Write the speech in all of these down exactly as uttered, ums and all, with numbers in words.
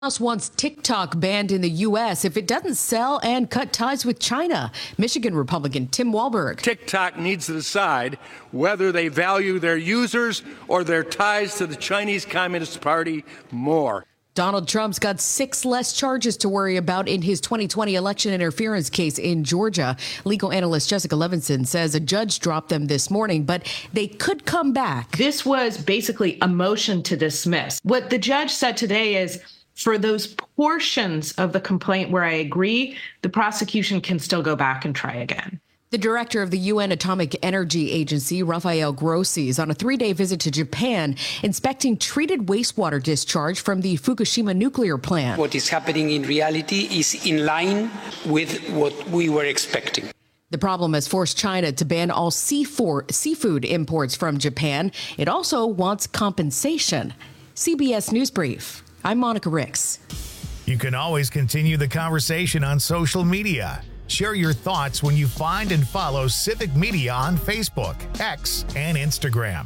House wants TikTok banned in the U S if it doesn't sell and cut ties with China. Michigan Republican Tim Walberg. TikTok needs to decide whether they value their users or their ties to the Chinese Communist Party more. Donald Trump's got six less charges to worry about in his twenty twenty election interference case in Georgia. Legal analyst Jessica Levinson says a judge dropped them this morning, but they could come back. This was basically a motion to dismiss. What the judge said today is, for those portions of the complaint where I agree, the prosecution can still go back and try again. The director of the U N Atomic Energy Agency, Rafael Grossi, is on a three-day visit to Japan, inspecting treated wastewater discharge from the Fukushima nuclear plant. What is happening in reality is in line with what we were expecting. The problem has forced China to ban all seafood imports from Japan. It also wants compensation. C B S News Brief. I'm Monica Ricks. You can always continue the conversation on social media. Share your thoughts when you find and follow Civic Media on Facebook, X, and Instagram.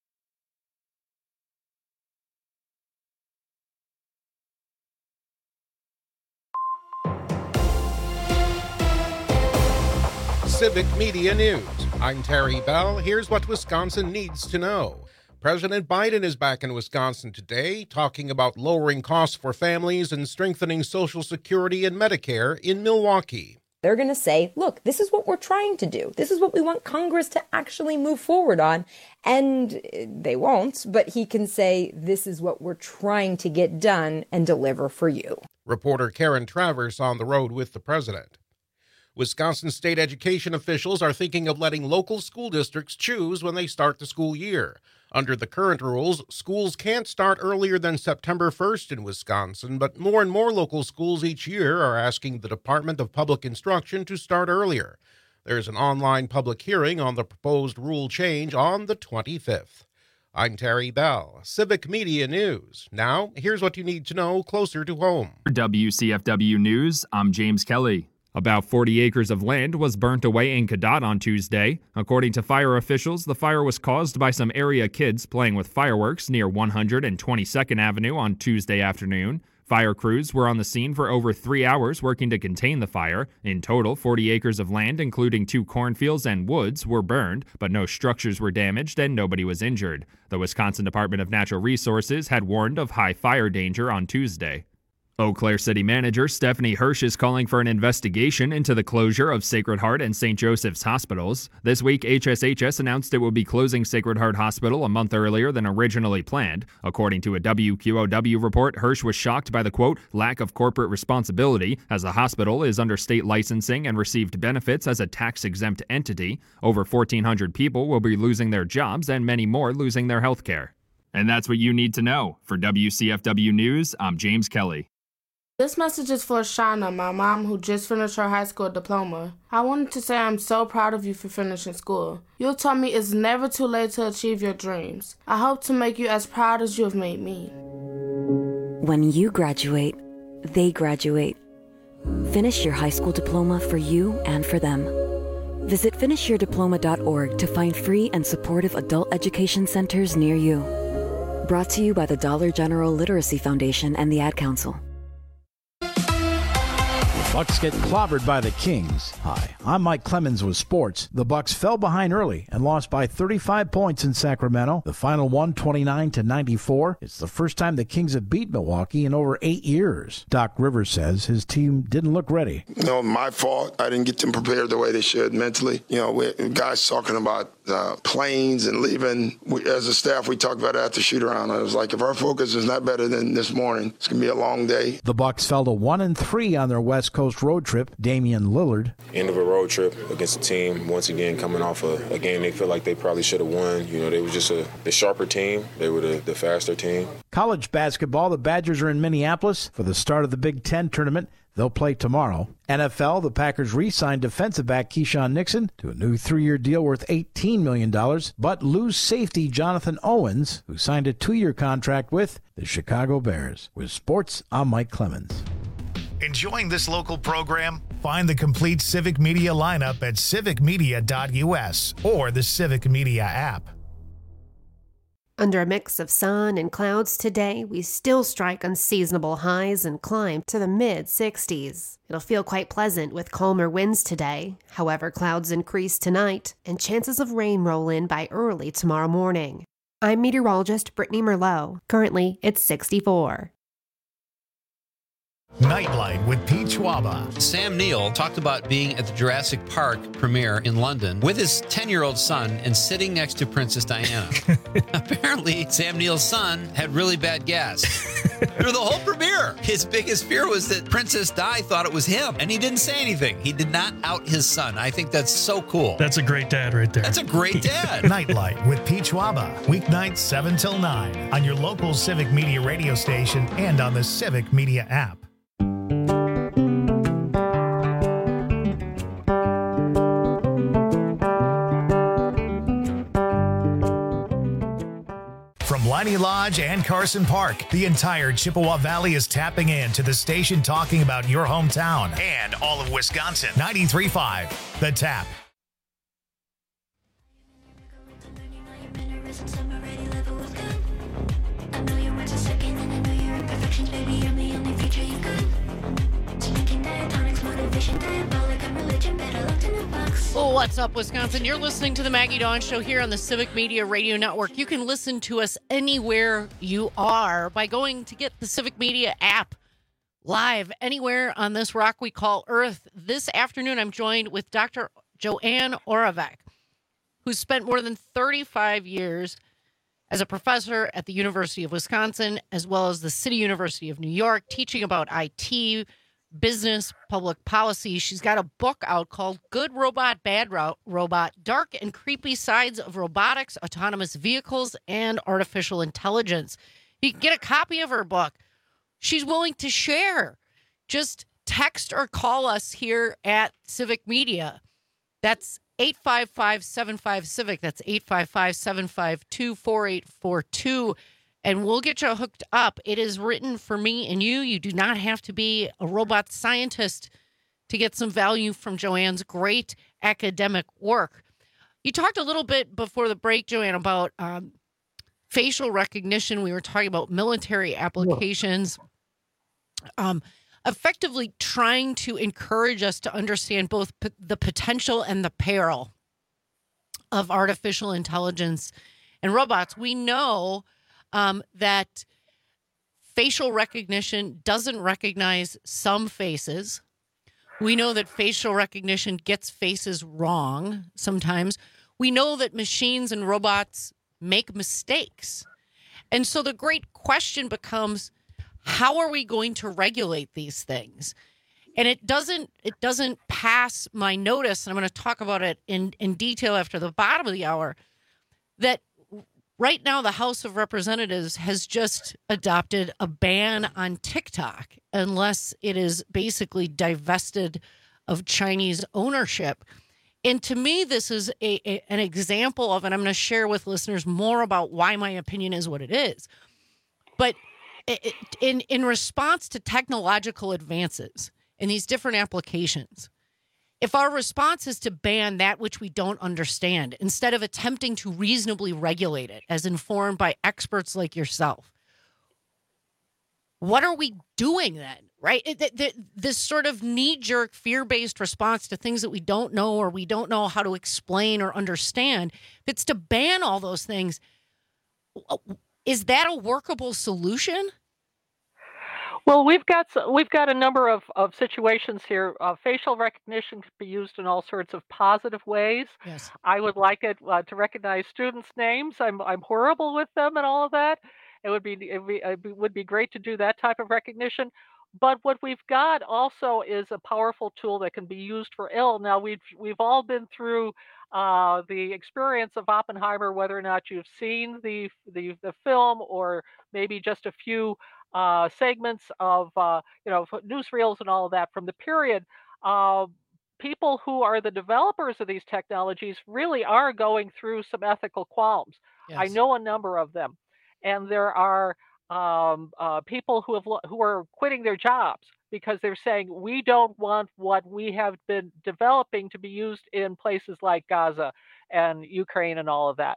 Civic Media News. I'm Terry Bell. Here's what Wisconsin needs to know. President Biden is back in Wisconsin today, talking about lowering costs for families and strengthening Social Security and Medicare in Milwaukee. They're going to say, look, this is what we're trying to do. This is what we want Congress to actually move forward on. And they won't, but he can say, this is what we're trying to get done and deliver for you. Reporter Karen Travers on the road with the president. Wisconsin state education officials are thinking of letting local school districts choose when they start the school year. Under the current rules, schools can't start earlier than September first in Wisconsin, but more and more local schools each year are asking the Department of Public Instruction to start earlier. There's an online public hearing on the proposed rule change on the twenty-fifth. I'm Terry Bell, Civic Media News. Now, here's what you need to know closer to home. For W C F W News, I'm James Kelly. About forty acres of land was burnt away in Cadott on Tuesday. According to fire officials, the fire was caused by some area kids playing with fireworks near one hundred twenty-second Avenue on Tuesday afternoon. Fire crews were on the scene for over three hours working to contain the fire. In total, forty acres of land, including two cornfields and woods, were burned, but no structures were damaged and nobody was injured. The Wisconsin Department of Natural Resources had warned of high fire danger on Tuesday. Eau Claire City Manager Stephanie Hirsch is calling for an investigation into the closure of Sacred Heart and Saint Joseph's hospitals. This week, H S H S announced it will be closing Sacred Heart Hospital a month earlier than originally planned. According to a W Q O W report, Hirsch was shocked by the, quote, lack of corporate responsibility, as the hospital is under state licensing and received benefits as a tax-exempt entity. Over fourteen hundred people will be losing their jobs and many more losing their health care. And that's what you need to know. For W C F W News, I'm James Kelly. This message is for Shauna, my mom, who just finished her high school diploma. I wanted to say I'm so proud of you for finishing school. You taught me it's never too late to achieve your dreams. I hope to make you as proud as you have made me. When you graduate, they graduate. Finish your high school diploma for you and for them. Visit finish your diploma dot org to find free and supportive adult education centers near you. Brought to you by the Dollar General Literacy Foundation and the Ad Council. Bucks get clobbered by the Kings. Hi, I'm Mike Clemens with sports. The Bucks fell behind early and lost by thirty-five points in Sacramento. The final one, twenty-nine to ninety-four. It's the first time the Kings have beat Milwaukee in over eight years. Doc Rivers says his team didn't look ready. You know, my fault. I didn't get them prepared the way they should mentally. You know, we, guys talking about uh, planes and leaving. We, as a staff, we talked about it after shoot-around. I was like, if our focus is not better than this morning, it's going to be a long day. The Bucks fell to one and three on their West Coast road trip. Damian Lillard. End of a road trip against a team, once again, coming off a, a game they feel like they probably should have won. You know, they were just a the sharper team. They were the, the faster team. College basketball, the Badgers are in Minneapolis for the start of the Big Ten tournament. They'll play tomorrow. N F L, the Packers re-signed defensive back Keyshawn Nixon to a new three-year deal worth eighteen million dollars, but lose safety Jonathan Owens, who signed a two-year contract with the Chicago Bears. With sports, I'm Mike Clemens. Enjoying this local program? Find the complete Civic Media lineup at civic media dot u s or the Civic Media app. Under a mix of sun and clouds today, we still strike unseasonable highs and climb to the mid sixties. It'll feel quite pleasant with calmer winds today. However, clouds increase tonight, and chances of rain roll in by early tomorrow morning. I'm meteorologist Brittany Merlot. Currently, it's sixty-four. Nightlight with Pete Schwaba. Sam Neill talked about being at the Jurassic Park premiere in London with his ten-year-old son and sitting next to Princess Diana. Apparently, Sam Neill's son had really bad gas. Through the whole premiere, his biggest fear was that Princess Di thought it was him, and he didn't say anything. He did not out his son. I think that's so cool. That's a great dad right there. That's a great dad. Nightlight with Pete Schwaba. Weeknights seven till nine on your local Civic Media radio station and on the Civic Media app. From Leinie Lodge and Carson Park, the entire Chippewa Valley is tapping in to the station talking about your hometown and all of Wisconsin. ninety-three point five, The Tap. Oh, what's up, Wisconsin? You're listening to the Maggie Dawn Show here on the Civic Media Radio Network. You can listen to us anywhere you are by going to get the Civic Media app live anywhere on this rock we call Earth. This afternoon, I'm joined with Doctor Joanne Oravec, who spent more than thirty-five years as a professor at the University of Wisconsin, as well as the City University of New York, teaching about I T, business, public policy. She's got a book out called Good Robot, Bad Ro- Robot, Dark and Creepy Sides of Robotics, Autonomous Vehicles, and Artificial Intelligence. You can get a copy of her book. She's willing to share. Just text or call us here at Civic Media. That's eight five five, seven five, CIVIC. That's eight five five, seven five two, four eight four two. And we'll get you hooked up. It is written for me and you. You do not have to be a robot scientist to get some value from Joanne's great academic work. You talked a little bit before the break, Joanne, about um, facial recognition. We were talking about military applications, um, effectively trying to encourage us to understand both p- the potential and the peril of artificial intelligence and robots. We know Um, that facial recognition doesn't recognize some faces. We know that facial recognition gets faces wrong sometimes. We know that machines and robots make mistakes. And so the great question becomes, how are we going to regulate these things? And it doesn't it doesn't pass my notice, and I'm going to talk about it in, in detail after the bottom of the hour, that right now, the House of Representatives has just adopted a ban on TikTok unless it is basically divested of Chinese ownership. And to me, this is a, a, an example of, and I'm going to share with listeners more about why my opinion is what it is. But it, in, in response to technological advances in these different applications, if our response is to ban that which we don't understand, instead of attempting to reasonably regulate it as informed by experts like yourself, what are we doing then, right? It, it, it, this sort of knee-jerk, fear-based response to things that we don't know or we don't know how to explain or understand, if it's to ban all those things, is that a workable solution? Well, we've got we've got a number of, of situations here. Uh, facial recognition can be used in all sorts of positive ways. Yes. I would like it uh, to recognize students' names. I'm I'm horrible with them and all of that. It would be it would be, it would be great to do that type of recognition. But what we've got also is a powerful tool that can be used for ill. Now we've we've all been through uh, the experience of Oppenheimer, whether or not you've seen the the the film or maybe just a few uh, segments of uh, you know newsreels and all of that from the period. Uh, people who are the developers of these technologies really are going through some ethical qualms. Yes. I know a number of them, and there are um, uh, people who have lo- who are quitting their jobs because they're saying we don't want what we have been developing to be used in places like Gaza and Ukraine and all of that.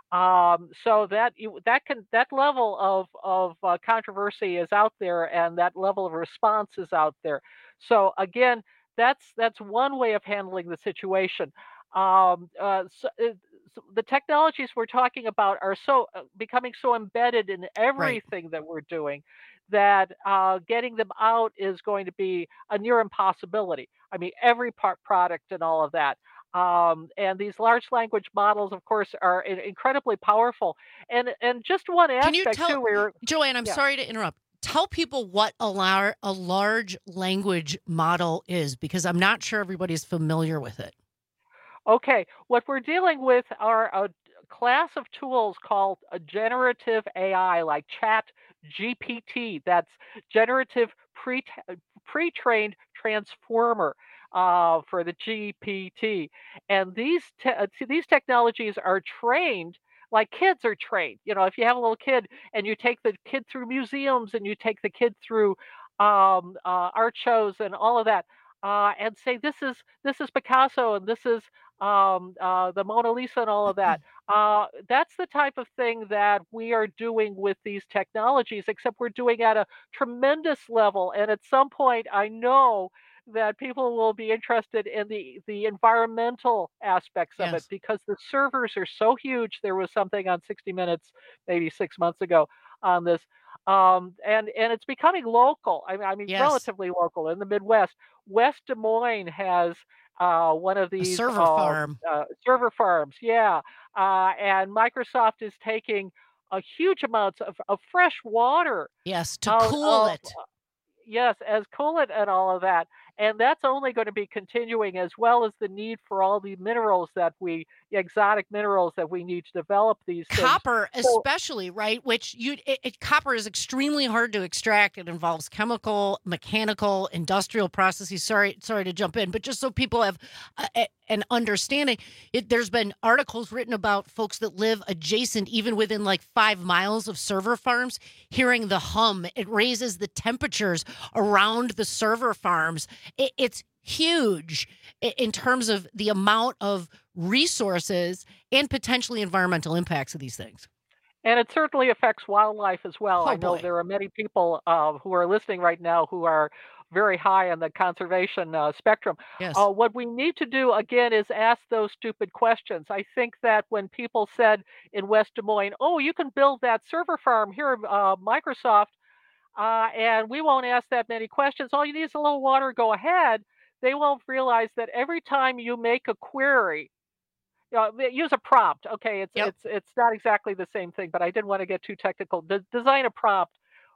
Um, so that you, that can that level of of uh, controversy is out there, and that level of response is out there. So again, that's that's one way of handling the situation. Um, uh, so, uh, so the technologies we're talking about are so uh, becoming so embedded in Right. everything that we're doing that uh, getting them out is going to be a near impossibility. I mean, every part product and all of that. Um, and these large language models, of course, are in- incredibly powerful. And and just one Can you aspect tell, too, where Joanne, I'm yeah. sorry to interrupt. Tell people what a, lar- a large language model is, because I'm not sure everybody's familiar with it. Okay, what we're dealing with are a class of tools called a generative A I, like Chat G P T. That's generative pre pre-trained transformer uh, for the G P T. And these te- uh, t- these technologies are trained like kids are trained. You know, if you have a little kid and you take the kid through museums and you take the kid through um, uh, art shows and all of that, uh, and say this is this is Picasso and this is um, uh, the Mona Lisa and all of that. Uh, that's the type of thing that we are doing with these technologies, except we're doing at a tremendous level. And at some point, I know that people will be interested in the the environmental aspects of it Yes. because the servers are so huge. There was something on sixty minutes maybe six months ago on this. Um, and and it's becoming local. I mean, I mean, Yes. relatively local in the Midwest. West Des Moines has uh, one of A these server um, farm. uh, server farms. Yeah, uh, and Microsoft is taking a huge amounts of, of fresh water Yes, to out cool of it. yes, as coolant and all of that. And that's only going to be continuing, as well as the need for all the minerals that we, exotic minerals that we need to develop these things. Copper, So, especially, right? Which you, it, it, copper is extremely hard to extract. It involves chemical, mechanical, industrial processes. Sorry, sorry to jump in, but just so people have a, a, an understanding, it, there's been articles written about folks that live adjacent, even within like five miles of server farms, hearing the hum. It raises the temperatures around the server farms. It, it's huge in terms of the amount of resources and potentially environmental impacts of these things. and it certainly affects wildlife as well. Oh I know boy. there are many people uh, who are listening right now who are very high on the conservation uh, spectrum. Yes. Uh, what we need to do again is ask those stupid questions. I think that when people said in West Des Moines, "Oh, you can build that server farm here, uh, Microsoft," uh, and we won't ask that many questions. All you need is a little water. Go ahead. They won't realize that every time you make a query, you know, they use a prompt. Okay, it's Yep. it's it's not exactly the same thing, but I didn't want to get too technical. De- design a prompt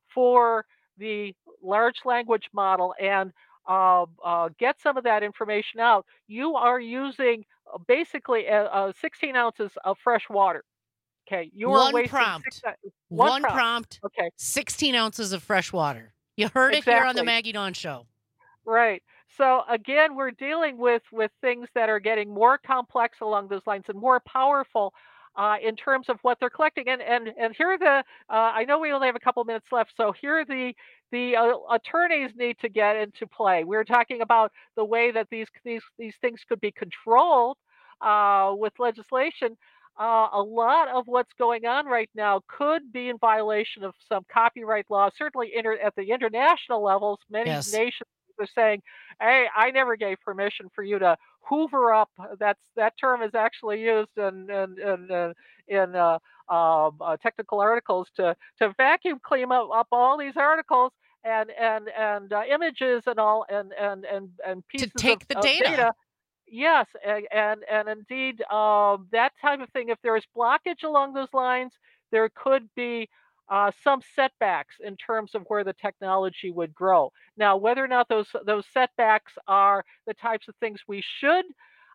for the large language model and uh, uh, get some of that information out. You are using uh, basically uh, uh, sixteen ounces of fresh water. Okay, you are One wasting six, prompt. uh, one One prompt. prompt. Okay, sixteen ounces of fresh water. You heard it here on the exactly. Maggie Dawn Show. Right. So again, we're dealing with with things that are getting more complex along those lines and more powerful uh, in terms of what they're collecting. And and and here are the. Uh, I know we only have a couple minutes left, so here are the the uh, attorneys need to get into play. We're talking about the way that these these these things could be controlled uh, with legislation. Uh, a lot of what's going on right now could be in violation of some copyright laws. Certainly, inter- at the international levels, many Yes. nations are saying, "Hey, I never gave permission for you to hoover up." That's that term is actually used in in in, uh, in uh, um, uh, technical articles to to vacuum clean up, up all these articles and and and uh, images and all and and and and To pieces of, take the of data. data. Yes, and and, and indeed, um, that type of thing. If there is blockage along those lines, there could be uh, some setbacks in terms of where the technology would grow. Now, whether or not those those setbacks are the types of things we should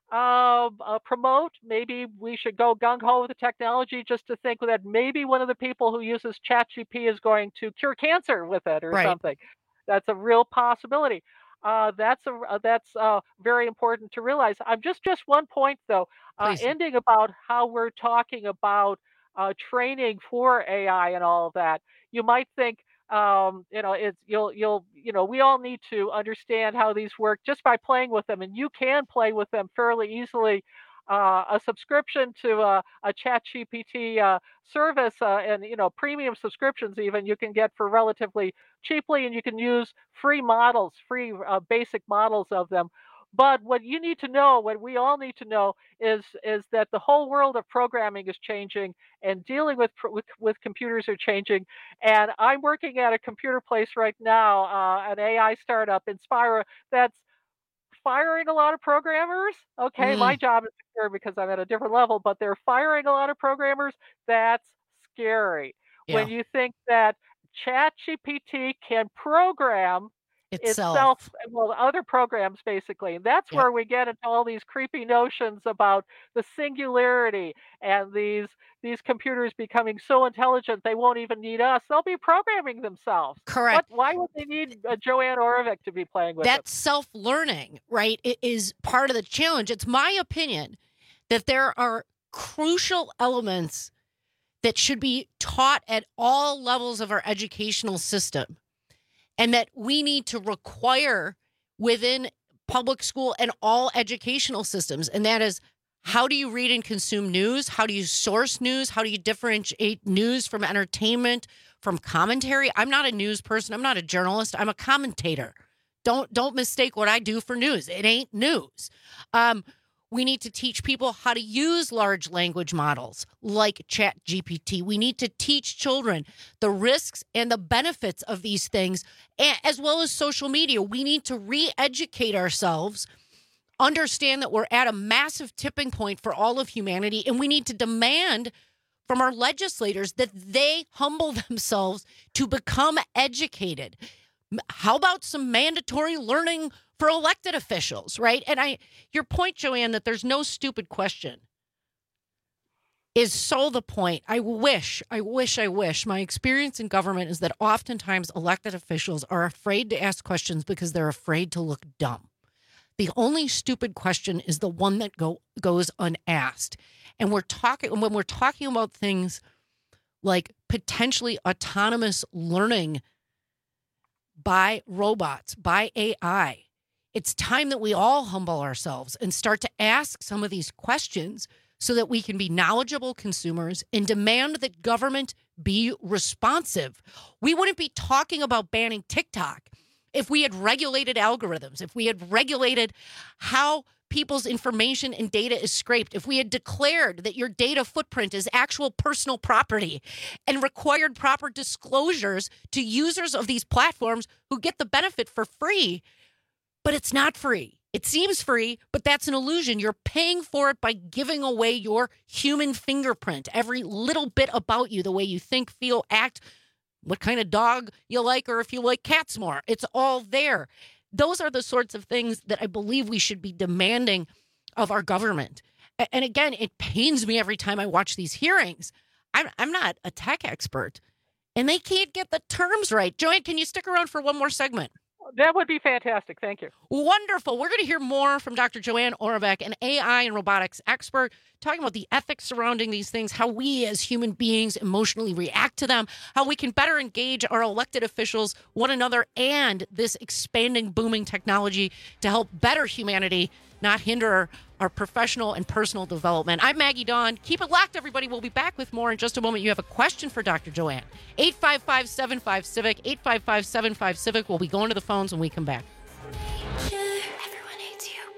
uh, uh, promote, maybe we should go gung ho with the technology just to think that maybe one of the people who uses ChatGPT is going to cure cancer with it or Right. something. That's a real possibility. Uh, that's a uh, that's uh, very important to realize. I'm just just one point though, uh, Please. ending about how we're talking about uh, training for A I and all of that. You might think, um, you know, it's you'll you'll you know we all need to understand how these work just by playing with them, and you can play with them fairly easily uh, a subscription to a, a ChatGPT uh, service uh, and, you know, premium subscriptions even you can get for relatively cheaply, and you can use free models, free uh, basic models of them. But what you need to know, what we all need to know, is is that the whole world of programming is changing, and dealing with with, with computers are changing. And I'm working at a computer place right now, uh, an A I startup, Inspira, that's firing a lot of programmers. Okay, Mm. my job is secure because I'm at a different level, but they're firing a lot of programmers. That's scary. When Yeah. you think that ChatGPT can program Itself. itself, well, other programs basically. And that's Yep. where we get into all these creepy notions about the singularity and these these computers becoming so intelligent they won't even need us. They'll be programming themselves. Correct. What, why would they need uh, Joanne Orevich to be playing with That them? self-learning, right, it is part of the challenge. It's my opinion that there are crucial elements that should be taught at all levels of our educational system, and that we need to require within public school and all educational systems. And that is, how do you read and consume news? How do you source news? How do you differentiate news from entertainment, from commentary? I'm not a news person. I'm not a journalist. I'm a commentator. Don't don't mistake what I do for news. It ain't news. Um, we need to teach people how to use large language models like ChatGPT. We need to teach children the risks and the benefits of these things, as well as social media. We need to re-educate ourselves, understand that we're at a massive tipping point for all of humanity, and we need to demand from our legislators that they humble themselves to become educated. How about some mandatory learning for elected officials, right? And I, your point, Joanne, that there's no stupid question is so the point. I wish, I wish, I wish. My experience in government is that oftentimes elected officials are afraid to ask questions because they're afraid to look dumb. The only stupid question is the one that go, goes unasked. And we're talking, when we're talking about things like potentially autonomous learning by robots, by A I, it's time that we all humble ourselves and start to ask some of these questions so that we can be knowledgeable consumers and demand that government be responsive. We wouldn't be talking about banning TikTok if we had regulated algorithms, if we had regulated how people's information and data is scraped, if we had declared that your data footprint is actual personal property and required proper disclosures to users of these platforms who get the benefit for free. But it's not free. It seems free, but that's an illusion. You're paying for it by giving away your human fingerprint, every little bit about you, the way you think, feel, act, what kind of dog you like, or if you like cats more. It's all there. Those are the sorts of things that I believe we should be demanding of our government. And again, it pains me every time I watch these hearings. I'm, I'm not a tech expert, and they can't get the terms right. Joanne, can you stick around for one more segment? That would be fantastic. Thank you. Wonderful. We're going to hear more from Doctor Joanne Orevich, an A I and robotics expert, talking about the ethics surrounding these things, how we as human beings emotionally react to them, how we can better engage our elected officials, one another, and this expanding, booming technology to help better humanity, not hinder our professional and personal development. I'm Maggie Dawn. Keep it locked, everybody. We'll be back with more in just a moment. You have a question for Doctor Joanne. eight five five, seven five, CIVIC, eight five five, seven five, CIVIC. We'll be going to the phones when we come back. Everyone hates you.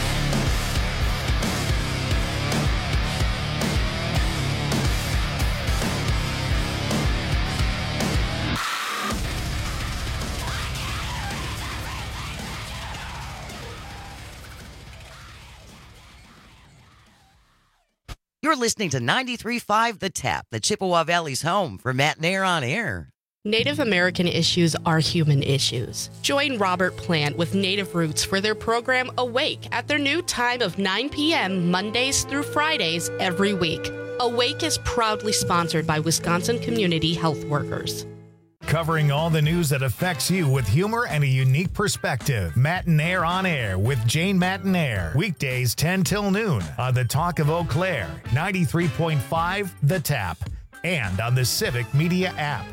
You're listening to ninety-three point five The Tap, the Chippewa Valley's home for Matt Nair on Air. Native American issues are human issues. Join Robert Plant with Native Roots for their program Awake at their new time of nine p.m. Mondays through Fridays every week. Awake is proudly sponsored by Wisconsin Community Health Workers. Covering all the news that affects you with humor and a unique perspective. Matt Nair on Air with Jane Matt Nair. Weekdays ten till noon on the Talk of Eau Claire, ninety-three point five The Tap, and on the Civic Media app.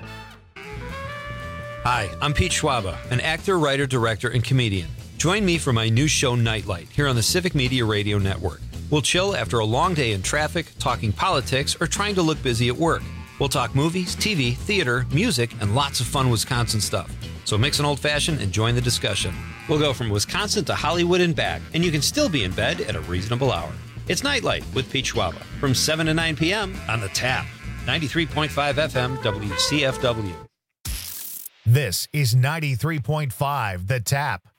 Hi, I'm Pete Schwaba, an actor, writer, director, and comedian. Join me for my new show, Nightlight, here on the Civic Media Radio Network. We'll chill after a long day in traffic, talking politics, or trying to look busy at work. We'll talk movies, T V, theater, music, and lots of fun Wisconsin stuff. So mix an old-fashioned and join the discussion. We'll go from Wisconsin to Hollywood and back, and you can still be in bed at a reasonable hour. It's Nightlight with Pete Schwaba from seven to nine p.m. on The Tap, ninety-three point five F M W C F W. This is ninety-three point five The Tap.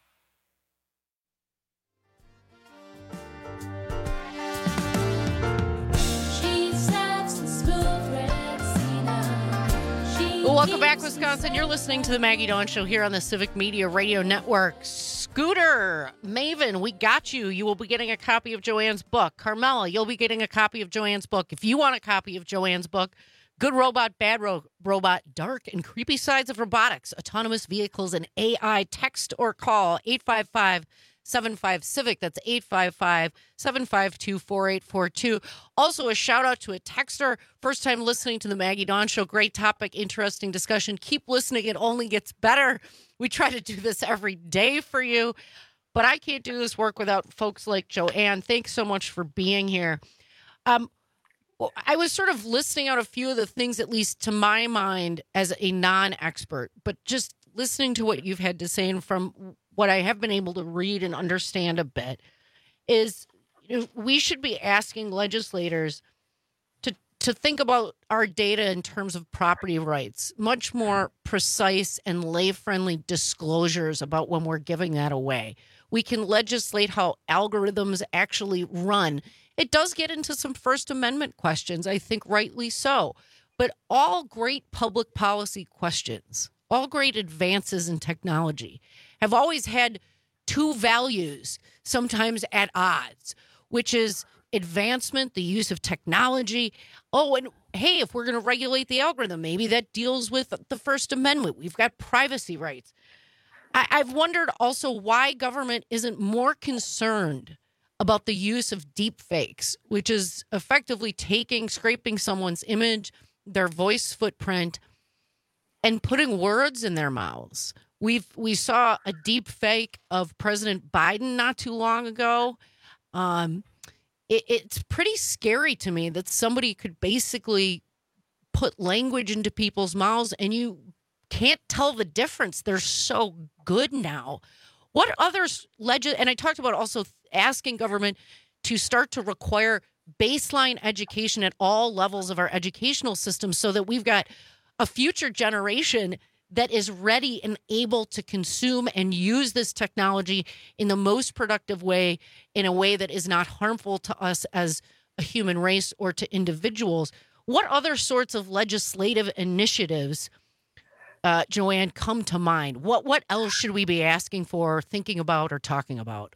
Well, welcome back, Wisconsin. You're listening to the Maggie Dawn Show here on the Civic Media Radio Network. Scooter, Maven, we got you. You will be getting a copy of Joanne's book. Carmela, you'll be getting a copy of Joanne's book. If you want a copy of Joanne's book, Good Robot, Bad Ro- Robot, Dark and Creepy Sides of Robotics, Autonomous Vehicles, and A I, text or call eight five five, seven five, CIVIC. That's eight five five, seven five two, four eight four two. Also, a shout out to a texter. First time listening to the Maggie Dawn Show. Great topic, interesting discussion. Keep listening. It only gets better. We try to do this every day for you, but I can't do this work without folks like Joanne. Thanks so much for being here. Um, well, I was sort of listing out a few of the things, at least to my mind, as a non-expert, but just listening to what you've had to say and from what I have been able to read and understand a bit is, you know, we should be asking legislators to to think about our data in terms of property rights, much more precise and lay-friendly disclosures about when we're giving that away. We can legislate how algorithms actually run. It does get into some First Amendment questions, I think rightly so, but all great public policy questions, all great advances in technology have always had two values, sometimes at odds, which is advancement, the use of technology. Oh, and hey, if we're going to regulate the algorithm, maybe that deals with the First Amendment. We've got privacy rights. I- I've wondered also why government isn't more concerned about the use of deep fakes, which is effectively taking, scraping someone's image, their voice footprint, and putting words in their mouths. We've we saw a deep fake of President Biden not too long ago. Um, it, it's pretty scary to me that somebody could basically put language into people's mouths and you can't tell the difference. They're so good now. What others legis- and I talked about also asking government to start to require baseline education at all levels of our educational system so that we've got a future generation that is ready and able to consume and use this technology in the most productive way, in a way that is not harmful to us as a human race or to individuals. What other sorts of legislative initiatives, uh, Joanne, come to mind? What what else should we be asking for, thinking about, or talking about?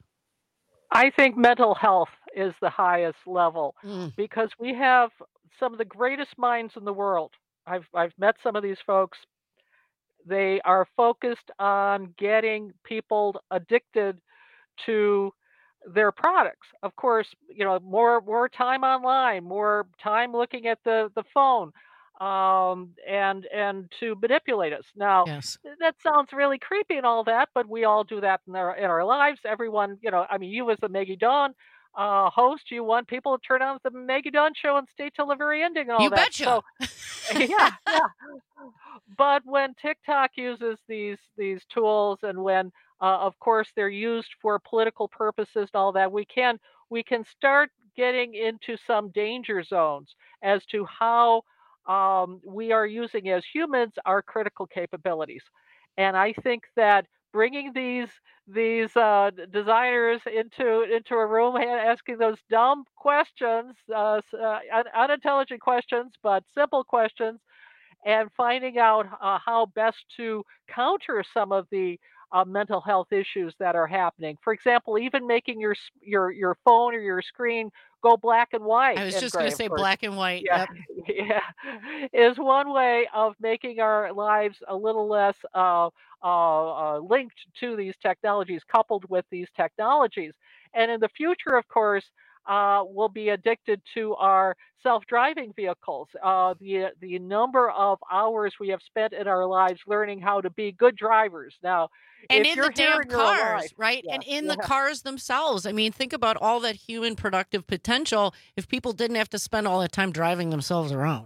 I think mental health is the highest level Mm. because we have some of the greatest minds in the world. I've I've met some of these folks. They are focused on getting people addicted to their products. Of course, you know, more more time online, more time looking at the the phone, um, and and to manipulate us. Now, Yes. that sounds really creepy and all that, but we all do that in our in our lives. Everyone, you know, I mean, you as the Maggie Dawn uh, host, you want people to turn on the Maggie Dawn show and stay till the very ending and all You that. betcha. So, yeah, yeah. But when TikTok uses these these tools, and when, uh, of course, they're used for political purposes and all that, we can we can start getting into some danger zones as to how um, we are using as humans our critical capabilities. And I think that bringing these these uh, d- designers into into a room and asking those dumb questions, uh, s- uh, un- unintelligent questions, but simple questions, and finding out uh, how best to counter some of the uh, mental health issues that are happening. For example, even making your s- your your phone or your screen go black and white. I was in just going to gray, say of course. black and white. Yeah, Yep. yeah, is one way of making our lives a little less uh, uh, uh, linked to these technologies, coupled with these technologies. And in the future, of course, uh, will be addicted to our self-driving vehicles. Uh, the the number of hours we have spent in our lives learning how to be good drivers. Now, and if in you're the damn here and you're alive- cars, right? Yeah, And in yeah. the cars themselves. I mean, think about all that human productive potential if people didn't have to spend all that time driving themselves around.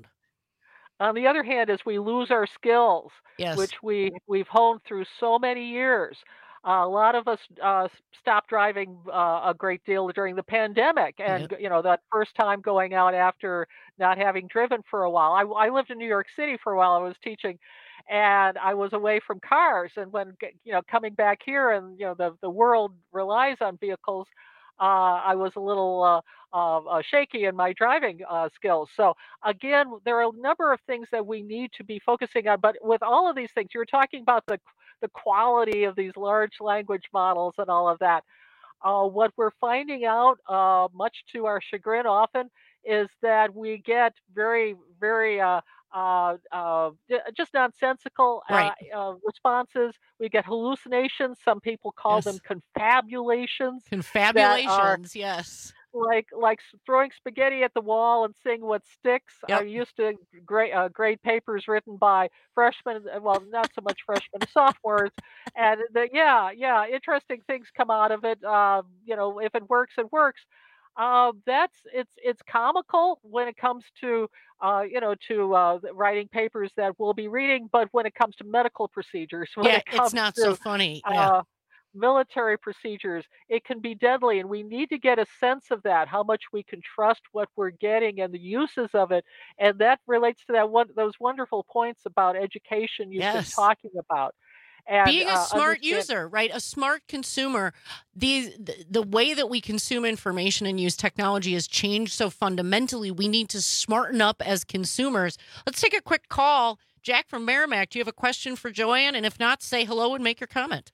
On the other hand, as we lose our skills, Yes. which we we've honed through so many years, uh, a lot of us uh, s- stopped driving uh, a great deal during the pandemic, and you know that first time going out after not having driven for a while. I, I lived in New York City for a while. I was teaching, and I was away from cars. And when g- you know coming back here, and you know the the world relies on vehicles. Uh, I was a little uh, uh, uh, shaky in my driving uh, skills. So again, there are a number of things that we need to be focusing on. But with all of these things, you're talking about the the quality of these large language models and all of that. Uh, what we're finding out, uh, much to our chagrin, often is that we get very, very uh, uh, uh, j- just nonsensical uh, Right. uh, responses. We get hallucinations. Some people call them confabulations. that are Confabulations, yes. like like s- throwing spaghetti at the wall and seeing what sticks. I Yep. used to grade uh, grade papers written by freshmen, uh, well, not so much freshmen, sophomores, and the, yeah, yeah, interesting things come out of it. Uh, you know, if it works, it works. Uh, that's it's it's comical when it comes to uh, you know to uh, the- writing papers that we'll be reading, but when it comes to medical procedures, when Yeah, it it's comes not to so funny. Yeah. uh, military procedures, it can be deadly, and we need to get a sense of that, how much we can trust what we're getting and the uses of it. And that relates to that one those wonderful points about education you've been Yes. talking about. And Being a uh, smart understand- user, right? A smart consumer. These the, the way that we consume information and use technology has changed so fundamentally. We need to smarten up as consumers. Let's take a quick call. Jack from Merrimack, do you have a question for Joanne? And if not, say hello and make your comment.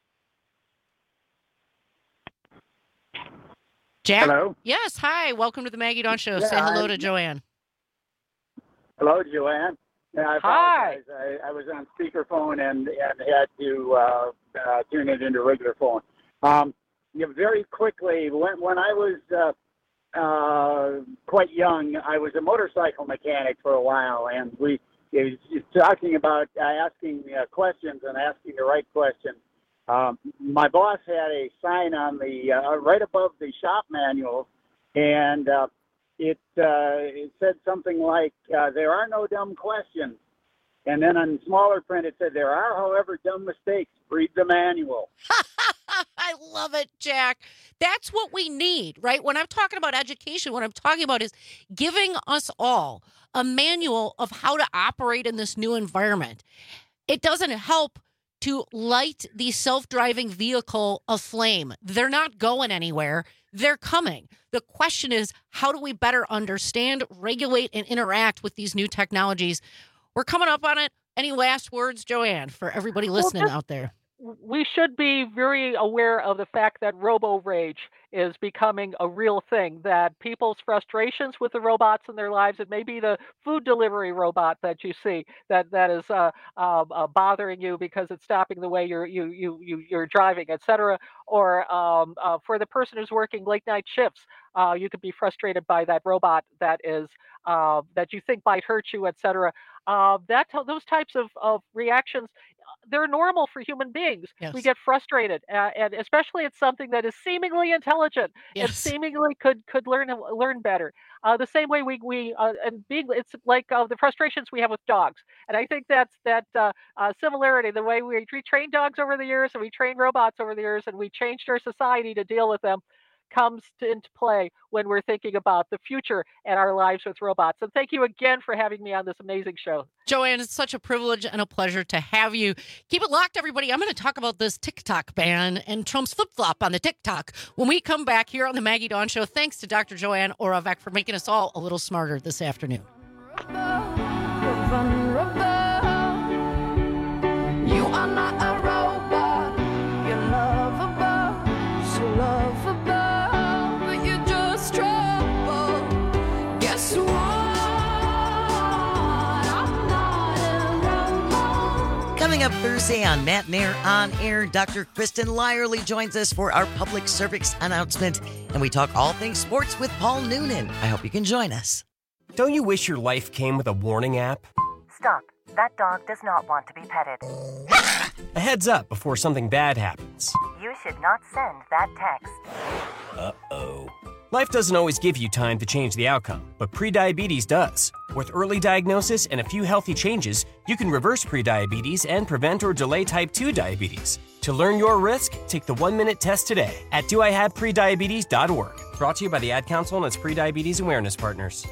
Jack? Hello? Yes, hi. Welcome to the Maggie Dawn Show. Yeah, say hello I'm- to Joanne. Hello, Joanne. Yeah, I Hi. apologize. I, I was on speakerphone and, and had to uh, uh, tune it into regular phone. Um, yeah, very quickly, when, when I was uh, uh, quite young, I was a motorcycle mechanic for a while, and we it was just talking about uh, asking uh, questions and asking the right questions. Um, my boss had a sign on the uh, right above the shop manual, and uh, it uh, it said something like, uh, "There are no dumb questions." And then on smaller print, it said, "There are, however, dumb mistakes. Read the manual." I love it, Jack. That's what we need, right? When I'm talking about education, what I'm talking about is giving us all a manual of how to operate in this new environment. It doesn't help to light the self-driving vehicle aflame. They're not going anywhere. They're coming. The question is, how do we better understand, regulate, and interact with these new technologies? We're coming up on it. Any last words, Joanne, for everybody listening just- out there? we should be very aware of the fact that robo rage is becoming a real thing, that people's frustrations with the robots in their lives, it may be the food delivery robot that you see that that is uh, uh, uh, bothering you because it's stopping the way you're you you, you you're driving, et cetera, or um, uh, for the person who's working late night shifts, uh, you could be frustrated by that robot that is uh, that you think might hurt you, et cetera. Uh, that those types of, of reactions, they're normal for human beings. Yes. We get frustrated, uh, and especially it's something that is seemingly intelligent and Yes. seemingly could could learn learn better. Uh, the same way we we uh, and being it's like uh, the frustrations we have with dogs, and I think that's that uh, uh, similarity. The way we, we train dogs over the years and we train robots over the years, and we changed our society to deal with them, comes to, into play when we're thinking about the future and our lives with robots. And thank you again for having me on this amazing show. Joanne, it's such a privilege and a pleasure to have you. Keep it locked, everybody. I'm going to talk about this TikTok ban and Trump's flip-flop on the TikTok when we come back here on the Maggie Dawn Show. Thanks to Doctor Joanne Oravec for making us all a little smarter this afternoon. You are not a robot. You're lovable, so lovable, but you're just trouble. Guess what? I'm not a robot. Coming Coming up Thursday on Matt and Air On Air, Doctor Kristen Lyerly joins us for our public service announcement, and we talk all things sports with Paul Noonan. I hope you can join us. Don't you wish your life came with a warning app? Stop. That dog does not want to be petted. A heads up before something bad happens. You should not send that text. Uh-oh. Life doesn't always give you time to change the outcome, but prediabetes does. With early diagnosis and a few healthy changes, you can reverse prediabetes and prevent or delay type two diabetes. To learn your risk, take the one-minute test today at do I have prediabetes dot org. Brought to you by the Ad Council and its prediabetes awareness partners.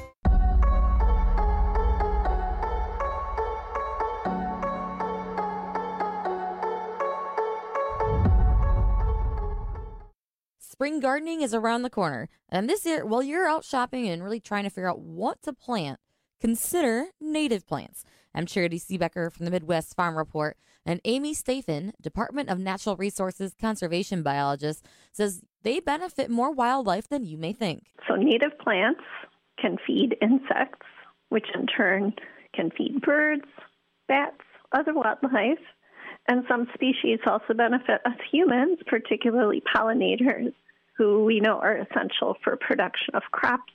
Spring gardening is around the corner, and this year, while you're out shopping and really trying to figure out what to plant, consider native plants. I'm Charity Seebecker from the Midwest Farm Report, and Amy Stephen, Department of Natural Resources Conservation Biologist, says they benefit more wildlife than you may think. So native plants can feed insects, which in turn can feed birds, bats, other wildlife, and some species also benefit us humans, particularly pollinators, who we know are essential for production of crops.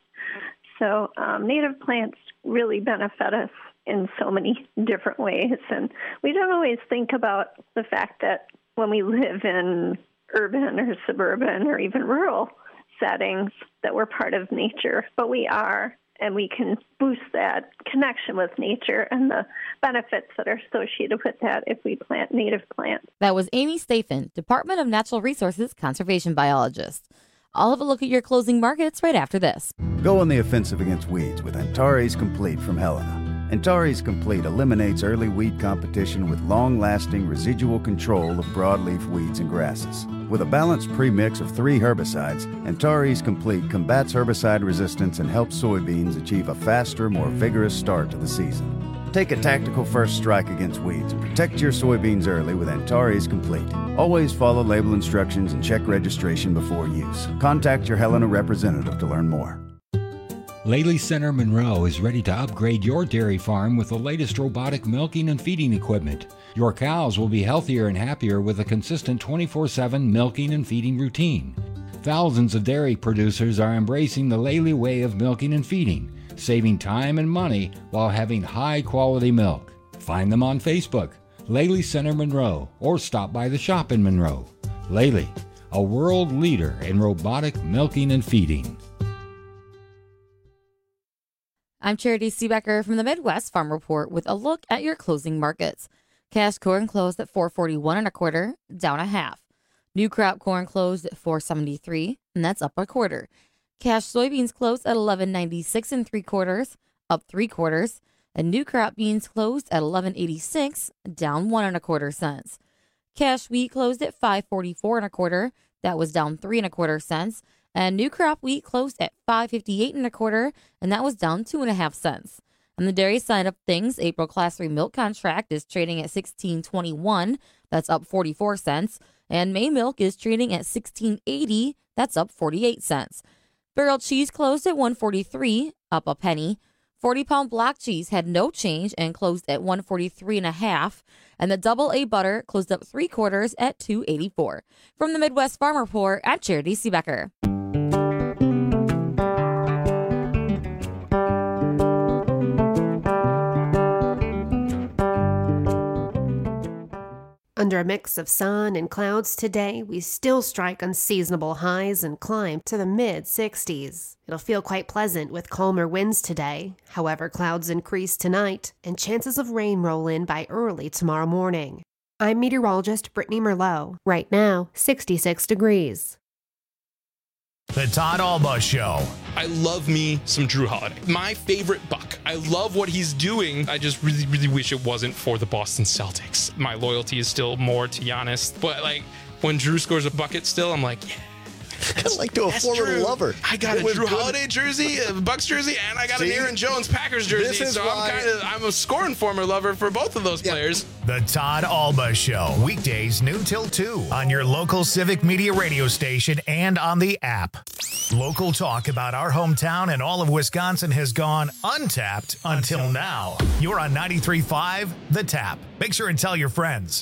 So um, native plants really benefit us in so many different ways. And we don't always think about the fact that when we live in urban or suburban or even rural settings that we're part of nature, but we are. And we can boost that connection with nature and the benefits that are associated with that if we plant native plants. That was Amy Stephen, Department of Natural Resources Conservation Biologist. I'll have a look at your closing markets right after this. Go on the offensive against weeds with Antares Complete from Helena. Antares Complete eliminates early weed competition with long-lasting residual control of broadleaf weeds and grasses. With a balanced premix of three herbicides, Antares Complete combats herbicide resistance and helps soybeans achieve a faster, more vigorous start to the season. Take a tactical first strike against weeds and protect your soybeans early with Antares Complete. Always follow label instructions and check registration before use. Contact your Helena representative to learn more. Laley Center Monroe is ready to upgrade your dairy farm with the latest robotic milking and feeding equipment. Your cows will be healthier and happier with a consistent twenty-four seven milking and feeding routine. Thousands of dairy producers are embracing the Laley way of milking and feeding, saving time and money while having high-quality milk. Find them on Facebook, Laley Center Monroe, or stop by the shop in Monroe. Laley, a world leader in robotic milking and feeding. I'm Charity Seebecker from the Midwest Farm Report with a look at your closing markets. Cash corn closed at four forty-one and a quarter, down a half. New crop corn closed at four seventy-three, and that's up a quarter. Cash soybeans closed at eleven ninety-six and three quarters, up three quarters, and new crop beans closed at eleven eighty-six, down one and a quarter cents. Cash wheat closed at five forty-four and a quarter, that was down three and a quarter cents. And new crop wheat closed at five fifty-eight and a quarter, and that was down two and a half cents. On the dairy side of things, April Class three milk contract is trading at sixteen twenty-one, that's up forty-four cents, and May milk is trading at sixteen eighty, that's up forty-eight cents. Barrel cheese closed at one forty-three, up a penny. forty pound block cheese had no change and closed at one forty-three and a half, and the double A butter closed up three quarters at two eighty-four. From the Midwest Farm Report, I'm Charity Seebecker. Under a mix of sun and clouds today, we still strike unseasonable highs and climb to the mid sixties. It'll feel quite pleasant with calmer winds today. However, clouds increase tonight, and chances of rain roll in by early tomorrow morning. I'm meteorologist Brittany Merlot. Right now, sixty-six degrees. The Todd Alba Show. I love me some Drew Holiday. My favorite Buck. I love what he's doing. I just really, really wish it wasn't for the Boston Celtics. My loyalty is still more to Giannis. But like when Drew scores a bucket still, I'm like, yeah. kind of like to a That's former true. lover. I got a With Drew good- Holiday jersey, a Bucks jersey, and I got See? an Aaron Jones Packers jersey. This is so why- I'm kind of I'm a scoring former lover for both of those players. The Todd Alba Show, weekdays noon till two on your local Civic Media radio station and on the app. Local talk about our hometown and all of Wisconsin has gone untapped until now. You're on ninety-three point five The Tap. Make sure and tell your friends.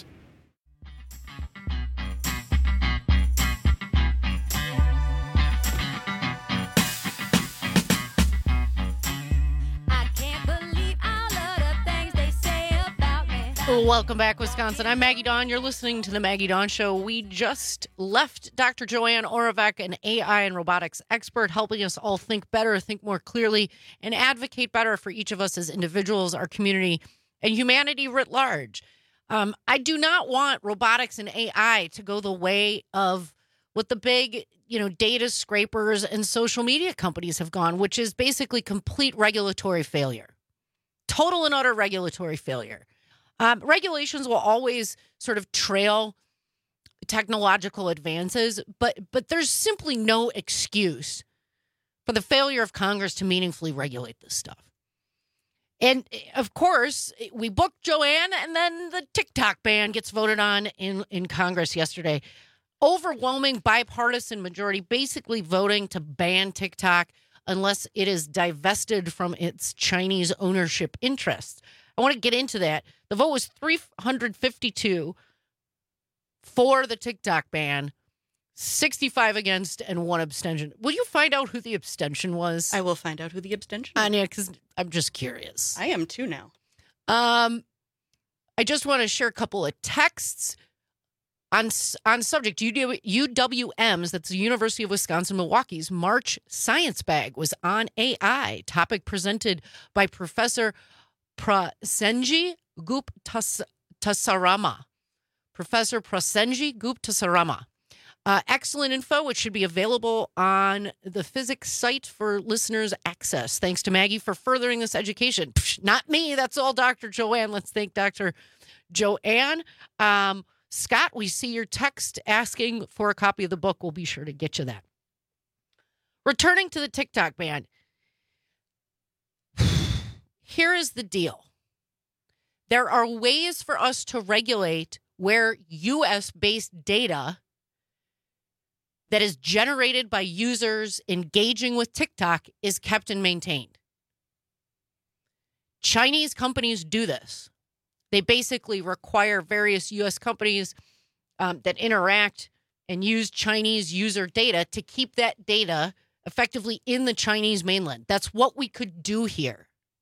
Welcome back, Wisconsin. I'm Maggie Dawn. You're listening to the Maggie Dawn Show. We just left Doctor Joanne Oravec, an A I and robotics expert, helping us all think better, think more clearly, and advocate better for each of us as individuals, our community, and humanity writ large. Um, I do not want robotics and A I to go the way of what the big, you know, data scrapers and social media companies have gone, which is basically complete regulatory failure. Total and utter regulatory failure. Um, regulations will always sort of trail technological advances, but but there's simply no excuse for the failure of Congress to meaningfully regulate this stuff. And of course, we booked Joanne, and then the TikTok ban gets voted on in, in Congress yesterday. Overwhelming bipartisan majority basically voting to ban TikTok unless it is divested from its Chinese ownership interests. I want to get into that. The vote was three hundred fifty-two for the TikTok ban, sixty-five against, and one abstention. Will you find out who the abstention was? I will find out who the abstention was. Anya, because I'm just curious. I am too now. Um, I just want to share a couple of texts on on subject. U W M's, that's the University of Wisconsin-Milwaukee's March Science Bag was on A I. Topic presented by Professor Prasenji Guptasarama. Professor Prasenji Guptasarama. Uh, excellent info, which should be available on the physics site for listeners' access. Thanks to Maggie for furthering this education. Psh, not me. That's all Doctor Joanne. Let's thank Doctor Joanne. Um, Scott, we see your text asking for a copy of the book. We'll be sure to get you that. Returning to the TikTok ban. Here is the deal. There are ways for us to regulate where U S-based data that is generated by users engaging with TikTok is kept and maintained. Chinese companies do this. They basically require various U S companies um, that interact and use Chinese user data to keep that data effectively in the Chinese mainland. That's what we could do here.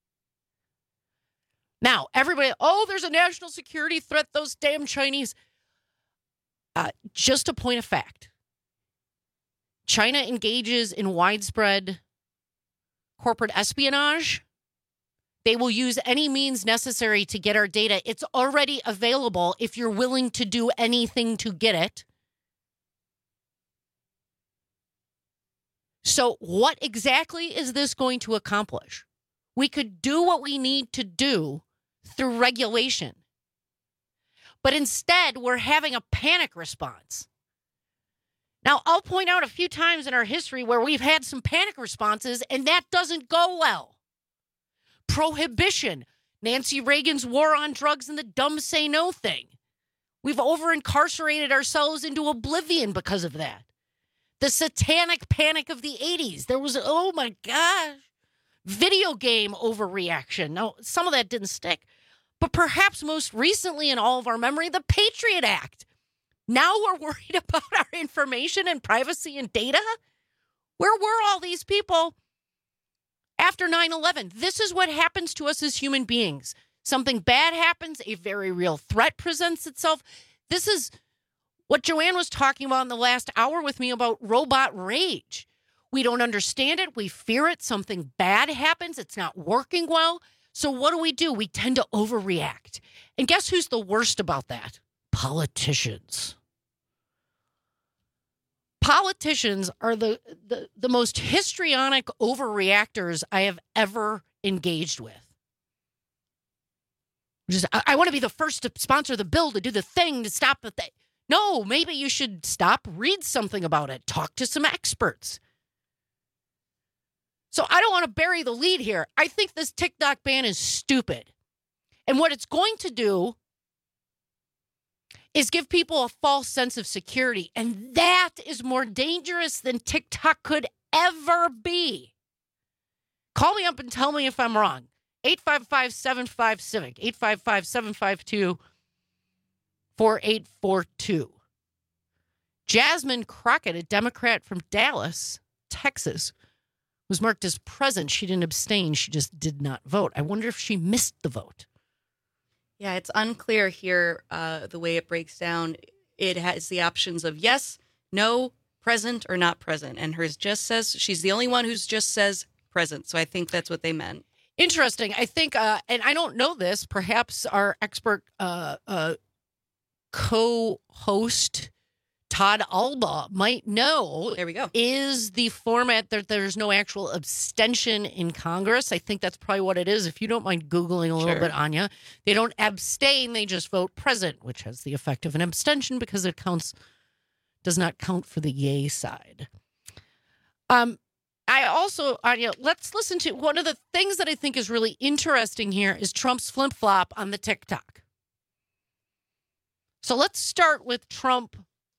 Now, everybody, oh, there's a national security threat, those damn Chinese. Uh, just a point of fact. China engages in widespread corporate espionage. They will use any means necessary to get our data. It's already available if you're willing to do anything to get it. So what exactly is this going to accomplish? We could do what we need to do through regulation. But instead, we're having a panic response. Now, I'll point out a few times in our history where we've had some panic responses, and that doesn't go well. Prohibition, Nancy Reagan's war on drugs, and the dumb say no thing. We've over-incarcerated ourselves into oblivion because of that. The satanic panic of the eighties. There was, oh my gosh, video game overreaction. Now, some of that didn't stick. But perhaps most recently in all of our memory, the Patriot Act. Now we're worried about our information and privacy and data? Where were all these people after nine eleven? This is what happens to us as human beings. Something bad happens, a very real threat presents itself. This is what Joanne was talking about in the last hour with me about robot rage. We don't understand it. We fear it. Something bad happens. It's not working well. So what do we do? We tend to overreact. And guess who's the worst about that? Politicians. Politicians are the, the, the most histrionic overreactors I have ever engaged with. Just, I, I want to be the first to sponsor the bill, to do the thing, to stop the thing. No, maybe you should stop, read something about it, talk to some experts. So I don't want to bury the lead here. I think this TikTok ban is stupid. And what it's going to do is give people a false sense of security. And that is more dangerous than TikTok could ever be. Call me up and tell me if I'm wrong. eight five five, seven five, CIVIC. eight five five, seven five two, four eight four two. Jasmine Crockett, a Democrat from Dallas, Texas, was marked as present. She didn't abstain. She just did not vote. I wonder if she missed the vote. Yeah, it's unclear here uh, the way it breaks down. It has the options of yes, no, present, or not present. And hers just says, she's the only one who's just says present. So I think that's what they meant. Interesting. I think, uh, and I don't know this, perhaps our expert uh, uh, co-host Todd Alba might know. There we go. Is the format that there's no actual abstention in Congress? I think that's probably what it is. If you don't mind Googling a little Sure. bit, Anya, they don't abstain. They just vote present, which has the effect of an abstention because it counts, does not count for the yay side. Um, I also, Anya, let's listen to one of the things that I think is really interesting here is Trump's flip flop on the TikTok. So let's start with Trump.